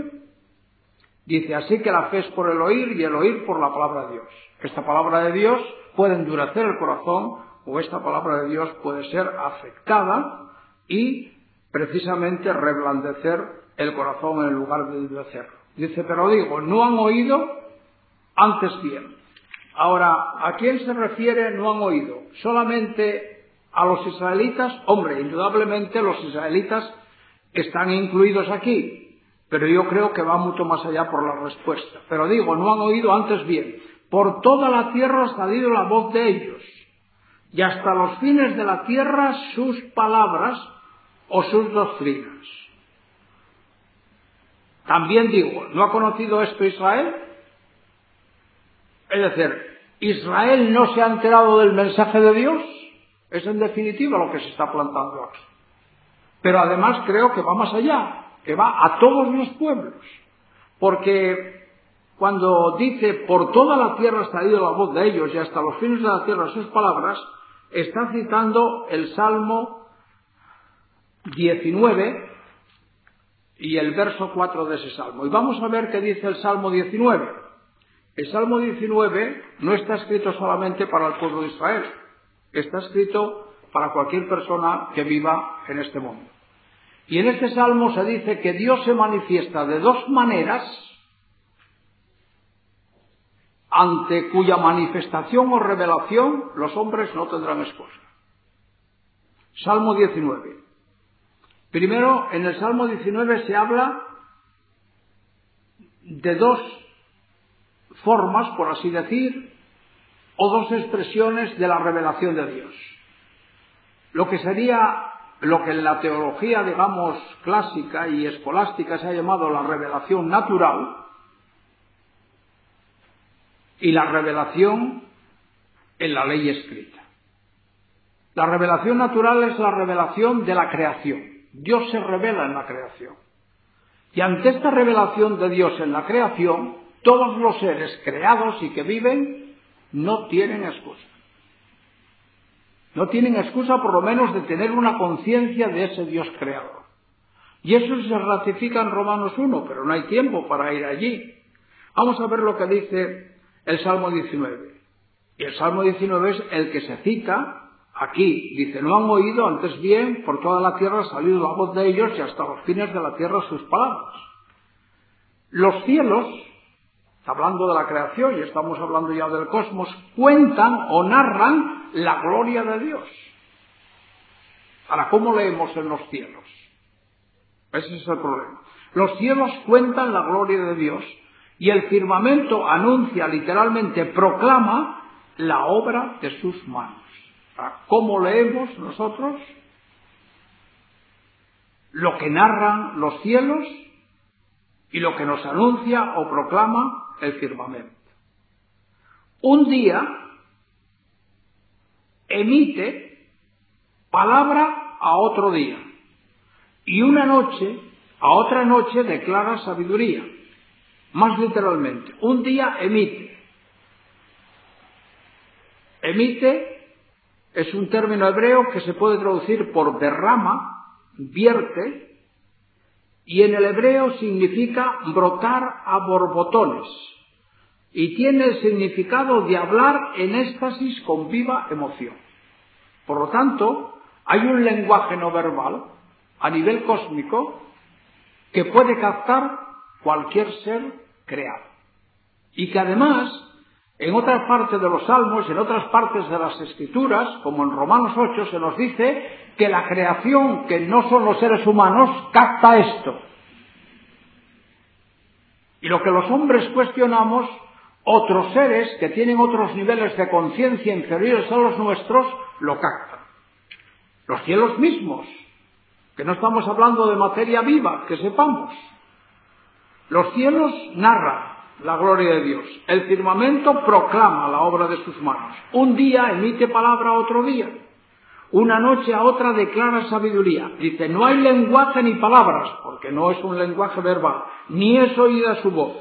Dice: así que la fe es por el oír y el oír por la palabra de Dios. Esta palabra de Dios puede endurecer el corazón, o esta palabra de Dios puede ser afectada y precisamente reblandecer el corazón en lugar de endurecerlo. Dice: pero digo, no han oído, antes bien. Ahora, ¿a quién se refiere no han oído? ¿Solamente a los israelitas? Hombre, indudablemente los israelitas están incluidos aquí, pero yo creo que va mucho más allá por la respuesta. Pero digo, no han oído, antes bien. Por toda la tierra ha salido la voz de ellos, y hasta los fines de la tierra sus palabras o sus doctrinas. También digo, ¿no ha conocido esto Israel? Es decir, ¿Israel no se ha enterado del mensaje de Dios? Es en definitiva lo que se está plantando aquí. Pero además creo que va más allá, que va a todos los pueblos. Porque cuando dice: por toda la tierra ha salido la voz de ellos y hasta los fines de la tierra sus palabras, está citando el Salmo diecinueve y el verso cuatro de ese Salmo. Y vamos a ver qué dice el Salmo diecinueve. El Salmo diecinueve no está escrito solamente para el pueblo de Israel, está escrito para cualquier persona que viva en este mundo. Y en este Salmo se dice que Dios se manifiesta de dos maneras, ante cuya manifestación o revelación los hombres no tendrán excusa. Salmo diecinueve. Primero, en el Salmo diecinueve se habla de dos formas, por así decir, o dos expresiones de la revelación de Dios. Lo que sería, lo que en la teología, digamos, clásica y escolástica se ha llamado la revelación natural, y la revelación en la ley escrita. La revelación natural es la revelación de la creación. Dios se revela en la creación. Y ante esta revelación de Dios en la creación, todos los seres creados y que viven no tienen excusa. No tienen excusa por lo menos de tener una conciencia de ese Dios creador. Y eso se ratifica en Romanos uno, pero no hay tiempo para ir allí. Vamos a ver lo que dice el Salmo diecinueve. Y el Salmo diecinueve es el que se cita aquí. Dice, no han oído, antes bien, por toda la tierra ha salido la voz de ellos y hasta los fines de la tierra sus palabras. Los cielos, hablando de la creación y estamos hablando ya del cosmos, cuentan o narran la gloria de Dios. Ahora, ¿cómo leemos en los cielos? Ese es el problema. Los cielos cuentan la gloria de Dios y el firmamento anuncia, literalmente proclama, la obra de sus manos. Ahora, ¿cómo leemos nosotros lo que narran los cielos y lo que nos anuncia o proclama el firmamento? Un día emite palabra a otro día y una noche a otra noche declara sabiduría. Más literalmente, un día emite. Emite es un término hebreo que se puede traducir por derrama, vierte, y en el hebreo significa brotar a borbotones, y tiene el significado de hablar en éxtasis con viva emoción. Por lo tanto, hay un lenguaje no verbal a nivel cósmico que puede captar cualquier ser creado, y que además, en otras partes de los Salmos, en otras partes de las Escrituras, como en Romanos ocho, se nos dice que la creación, que no son los seres humanos, capta esto. Y lo que los hombres cuestionamos, otros seres que tienen otros niveles de conciencia inferiores a los nuestros, lo captan. Los cielos mismos, que no estamos hablando de materia viva, que sepamos. Los cielos narran la gloria de Dios. El firmamento proclama la obra de sus manos. Un día emite palabra a otro día. Una noche a otra declara sabiduría. Dice, no hay lenguaje ni palabras, porque no es un lenguaje verbal, ni es oída su voz.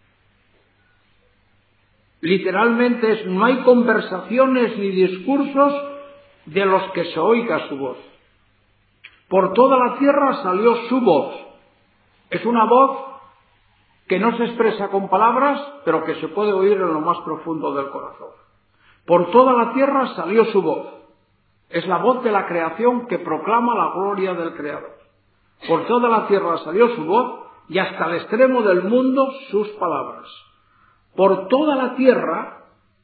Literalmente es, no hay conversaciones ni discursos de los que se oiga su voz. Por toda la tierra salió su voz. Es una voz que no se expresa con palabras, pero que se puede oír en lo más profundo del corazón. Por toda la tierra salió su voz. Es la voz de la creación que proclama la gloria del Creador. Por toda la tierra salió su voz y hasta el extremo del mundo sus palabras. Por toda la tierra,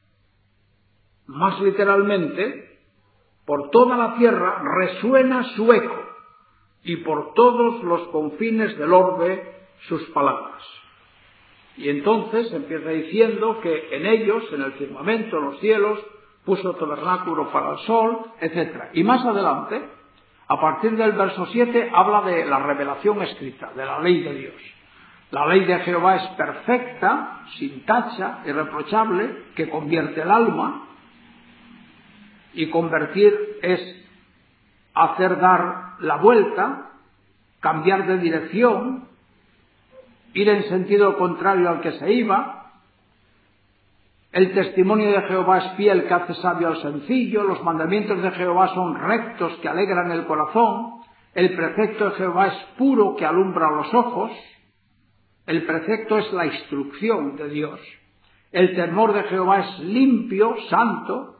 más literalmente, por toda la tierra resuena su eco y por todos los confines del orbe sus palabras. Y entonces empieza diciendo que en ellos, en el firmamento, en los cielos, puso tabernáculo para el sol, etcétera. Y más adelante, a partir del verso siete, habla de la revelación escrita, de la ley de Dios. La ley de Jehová es perfecta, sin tacha, irreprochable, que convierte el alma, y convertir es hacer dar la vuelta, cambiar de dirección, ir en sentido contrario al que se iba. El testimonio de Jehová es fiel, que hace sabio al sencillo. Los mandamientos de Jehová son rectos, que alegran el corazón. El precepto de Jehová es puro, que alumbra los ojos. El precepto es la instrucción de Dios. El temor de Jehová es limpio, santo,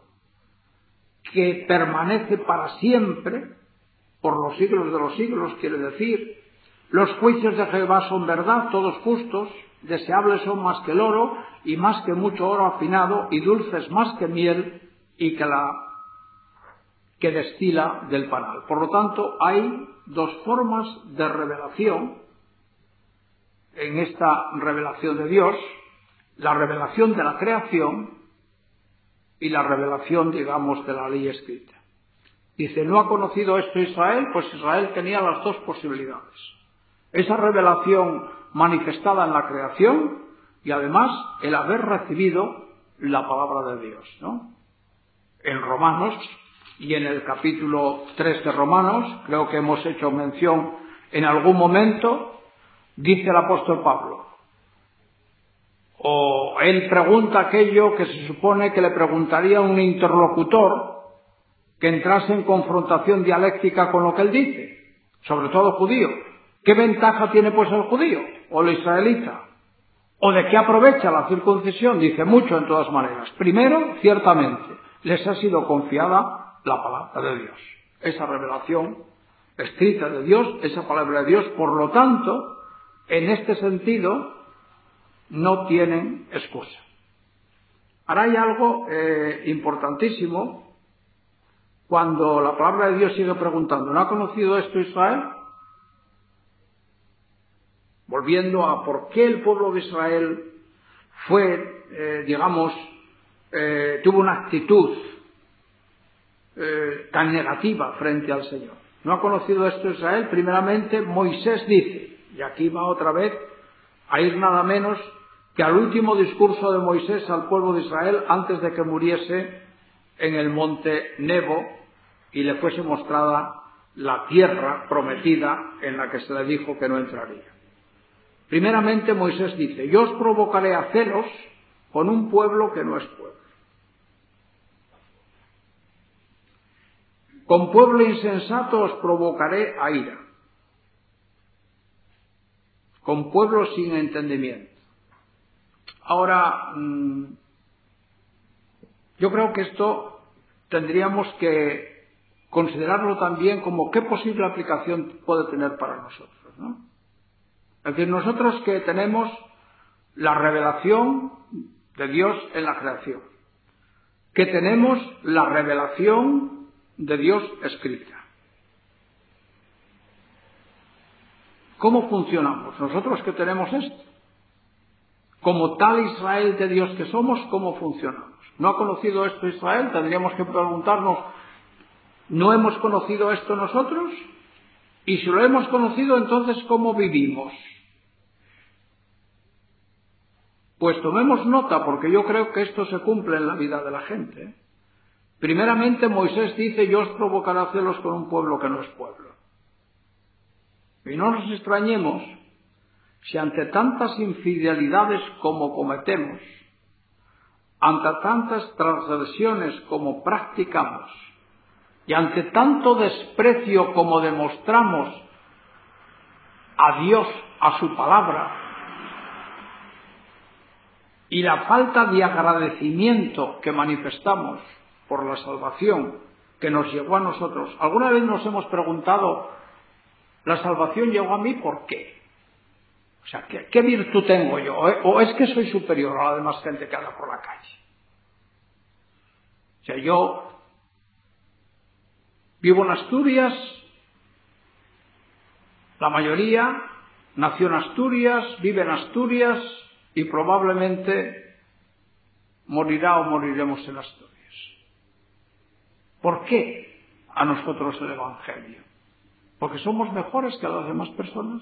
que permanece para siempre, por los siglos de los siglos, quiere decir. Los juicios de Jehová son verdad, todos justos, deseables son más que el oro, y más que mucho oro afinado, y dulces más que miel, y que la que destila del panal. Por lo tanto, hay dos formas de revelación en esta revelación de Dios: la revelación de la creación y la revelación, digamos, de la ley escrita. Dice, ¿no ha conocido esto Israel? Pues Israel tenía las dos posibilidades. Esa revelación manifestada en la creación y además el haber recibido la palabra de Dios, ¿no? En Romanos y en el capítulo tres de Romanos, creo que hemos hecho mención en algún momento, dice el apóstol Pablo, o él pregunta aquello que se supone que le preguntaría un interlocutor que entrase en confrontación dialéctica con lo que él dice, sobre todo judío. ¿Qué ventaja tiene pues el judío o el israelita? ¿O de qué aprovecha la circuncisión? Dice mucho en todas maneras. Primero, ciertamente, les ha sido confiada la palabra de Dios. Esa revelación escrita de Dios, esa palabra de Dios, por lo tanto, en este sentido, no tienen excusa. Ahora hay algo eh, importantísimo cuando la palabra de Dios sigue preguntando, ¿no ha conocido esto Israel? Volviendo a por qué el pueblo de Israel fue, eh, digamos, eh, tuvo una actitud eh, tan negativa frente al Señor. ¿No ha conocido esto Israel? Primeramente, Moisés dice, y aquí va otra vez a ir nada menos que al último discurso de Moisés al pueblo de Israel antes de que muriese en el monte Nebo y le fuese mostrada la tierra prometida en la que se le dijo que no entraría. Primeramente Moisés dice, yo os provocaré a celos con un pueblo que no es pueblo. Con pueblo insensato os provocaré a ira. Con pueblo sin entendimiento. Ahora, yo creo que esto tendríamos que considerarlo también como qué posible aplicación puede tener para nosotros, ¿no? Es decir, nosotros que tenemos la revelación de Dios en la creación, que tenemos la revelación de Dios escrita. ¿Cómo funcionamos? Nosotros que tenemos esto. Como tal Israel de Dios que somos, ¿cómo funcionamos? ¿No ha conocido esto Israel? Tendríamos que preguntarnos, ¿no hemos conocido esto nosotros? Y si lo hemos conocido, entonces, ¿cómo vivimos? Pues tomemos nota, porque yo creo que esto se cumple en la vida de la gente. Primeramente, Moisés dice, yo os provocaré celos con un pueblo que no es pueblo. Y no nos extrañemos si ante tantas infidelidades como cometemos, ante tantas transgresiones como practicamos, y ante tanto desprecio como demostramos a Dios, a su palabra, y la falta de agradecimiento que manifestamos por la salvación que nos llegó a nosotros. ¿Alguna vez nos hemos preguntado, la salvación llegó a mí por qué? O sea, ¿qué, qué virtud tengo yo? ¿O es que soy superior a la demás gente que anda por la calle? O sea, yo vivo en Asturias, la mayoría nació en Asturias, vive en Asturias y probablemente morirá o moriremos en Asturias. ¿Por qué a nosotros el Evangelio? ¿Porque somos mejores que las demás personas?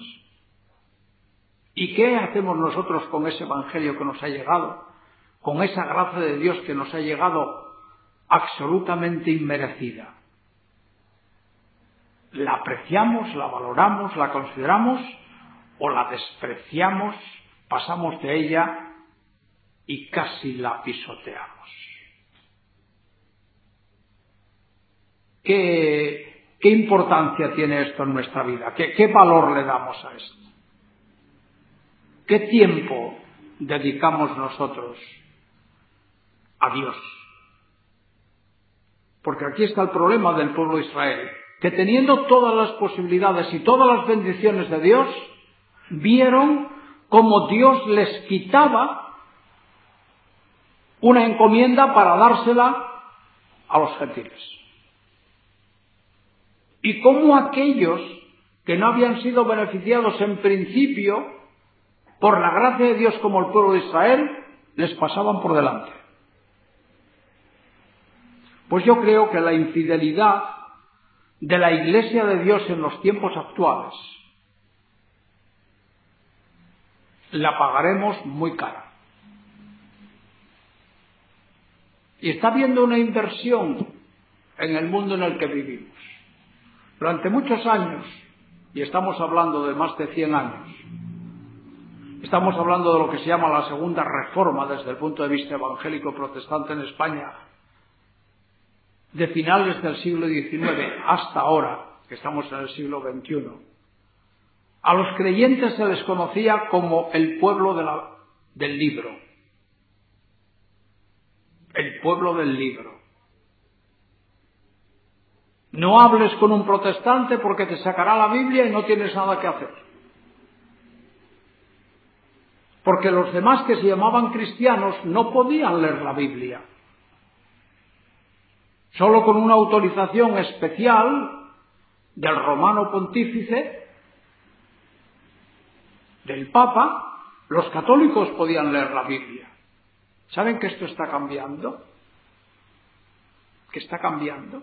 ¿Y qué hacemos nosotros con ese Evangelio que nos ha llegado? Con esa gracia de Dios que nos ha llegado absolutamente inmerecida. ¿La apreciamos, la valoramos, la consideramos o la despreciamos, pasamos de ella y casi la pisoteamos? ¿Qué, qué importancia tiene esto en nuestra vida? ¿Qué, qué valor le damos a esto? ¿Qué tiempo dedicamos nosotros a Dios? Porque aquí está el problema del pueblo de Israel, que teniendo todas las posibilidades y todas las bendiciones de Dios, vieron cómo Dios les quitaba una encomienda para dársela a los gentiles. Y cómo aquellos que no habían sido beneficiados en principio por la gracia de Dios como el pueblo de Israel, les pasaban por delante. Pues yo creo que la infidelidad de la Iglesia de Dios en los tiempos actuales la pagaremos muy cara. Y está habiendo una inversión en el mundo en el que vivimos. Durante muchos años, y estamos hablando de más de cien años, estamos hablando de lo que se llama la Segunda Reforma desde el punto de vista evangélico protestante en España, de finales del siglo diecinueve hasta ahora, que estamos en el siglo veintiuno, a los creyentes se les conocía como el pueblo de la, del libro. El pueblo del libro. No hables con un protestante porque te sacará la Biblia y no tienes nada que hacer. Porque los demás que se llamaban cristianos no podían leer la Biblia. Solo con una autorización especial del romano pontífice, del Papa, los católicos podían leer la Biblia. ¿Saben que esto está cambiando? ¿Que está cambiando?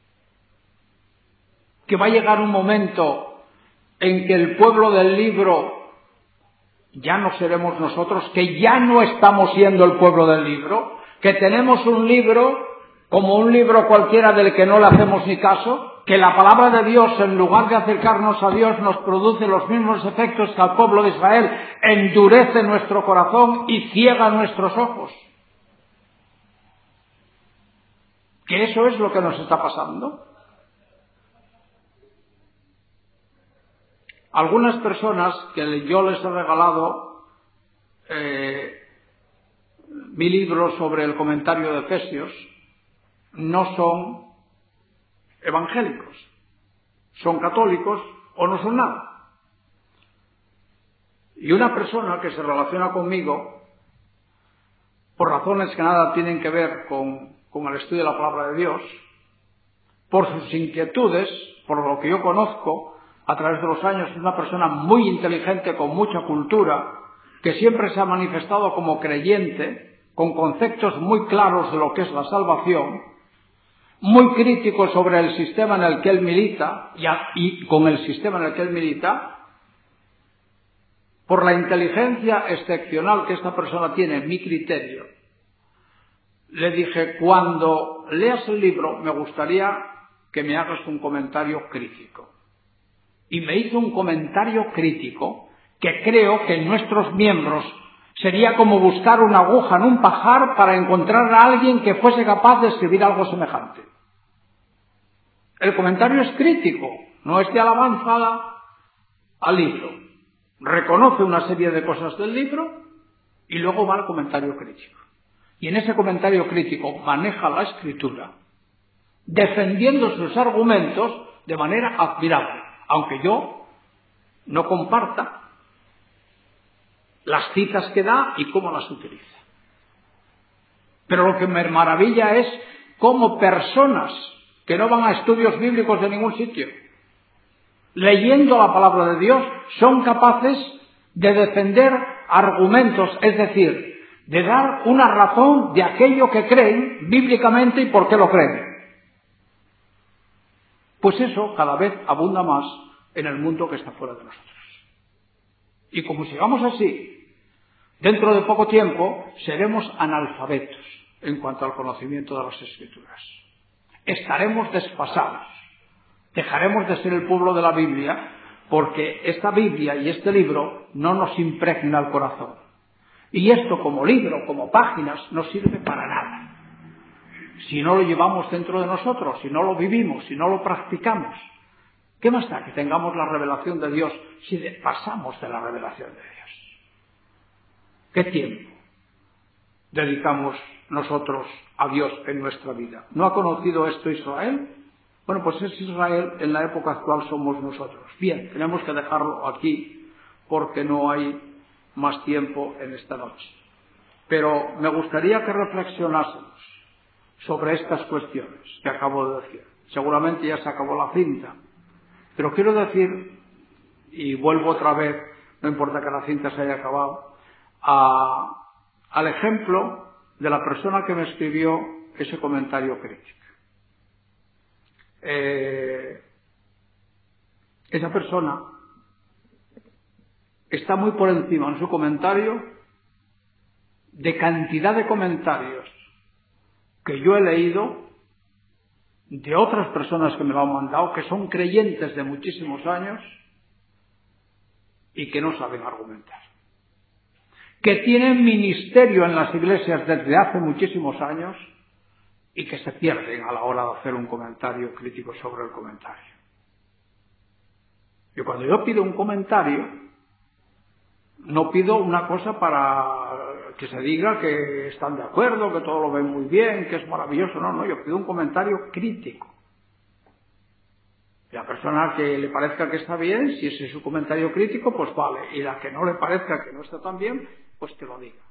Que va a llegar un momento en que el pueblo del libro ya no seremos nosotros, que ya no estamos siendo el pueblo del libro, que tenemos un libro como un libro cualquiera del que no le hacemos ni caso, que la palabra de Dios, en lugar de acercarnos a Dios, nos produce los mismos efectos que al pueblo de Israel, endurece nuestro corazón y ciega nuestros ojos. Que eso es lo que nos está pasando. Algunas personas que yo les he regalado eh, mi libro sobre el comentario de Efesios no son evangélicos, son católicos o no son nada. Y una persona que se relaciona conmigo por razones que nada tienen que ver con, con el estudio de la palabra de Dios, por sus inquietudes, por lo que yo conozco a través de los años, es una persona muy inteligente, con mucha cultura, que siempre se ha manifestado como creyente, con conceptos muy claros de lo que es la salvación, muy crítico sobre el sistema en el que él milita, y, a, y con el sistema en el que él milita, por la inteligencia excepcional que esta persona tiene, en mi criterio, le dije, cuando leas el libro, me gustaría que me hagas un comentario crítico. Y me hizo un comentario crítico que creo que en nuestros miembros sería como buscar una aguja en un pajar para encontrar a alguien que fuese capaz de escribir algo semejante. El comentario es crítico, no es de alabanza al libro. Reconoce una serie de cosas del libro y luego va al comentario crítico. Y en ese comentario crítico maneja la escritura, defendiendo sus argumentos de manera admirable, aunque yo no comparta las citas que da y cómo las utiliza. Pero lo que me maravilla es cómo personas que no van a estudios bíblicos de ningún sitio, leyendo la palabra de Dios, son capaces de defender argumentos, es decir, de dar una razón de aquello que creen bíblicamente y por qué lo creen. Pues eso cada vez abunda más en el mundo que está fuera de nosotros. Y como sigamos así, dentro de poco tiempo seremos analfabetos en cuanto al conocimiento de las Escrituras. Estaremos desfasados. Dejaremos de ser el pueblo de la Biblia porque esta Biblia y este libro no nos impregna el corazón. Y esto como libro, como páginas, no sirve para nada. Si no lo llevamos dentro de nosotros, si no lo vivimos, si no lo practicamos, ¿qué más da que tengamos la revelación de Dios si pasamos de la revelación de Dios? ¿Qué tiempo dedicamos nosotros a Dios en nuestra vida? ¿No ha conocido esto Israel? Bueno, pues es Israel, en la época actual somos nosotros. Bien, tenemos que dejarlo aquí porque no hay más tiempo en esta noche. Pero me gustaría que reflexionásemos sobre estas cuestiones que acabo de decir. Seguramente ya se acabó la cinta, pero quiero decir, y vuelvo otra vez, no importa que la cinta se haya acabado, a, al ejemplo de la persona que me escribió ese comentario crítico. Eh, esa persona está muy por encima en su comentario de cantidad de comentarios que yo he leído de otras personas que me lo han mandado, que son creyentes de muchísimos años y que no saben argumentar, que tienen ministerio en las iglesias desde hace muchísimos años y que se pierden a la hora de hacer un comentario crítico sobre el comentario. Y cuando yo pido un comentario, no pido una cosa para que se diga que están de acuerdo, que todo lo ven muy bien, que es maravilloso. No, no, yo pido un comentario crítico. Y la persona que le parezca que está bien, si ese es su comentario crítico, pues vale. Y la que no le parezca que no está tan bien, pues que lo diga.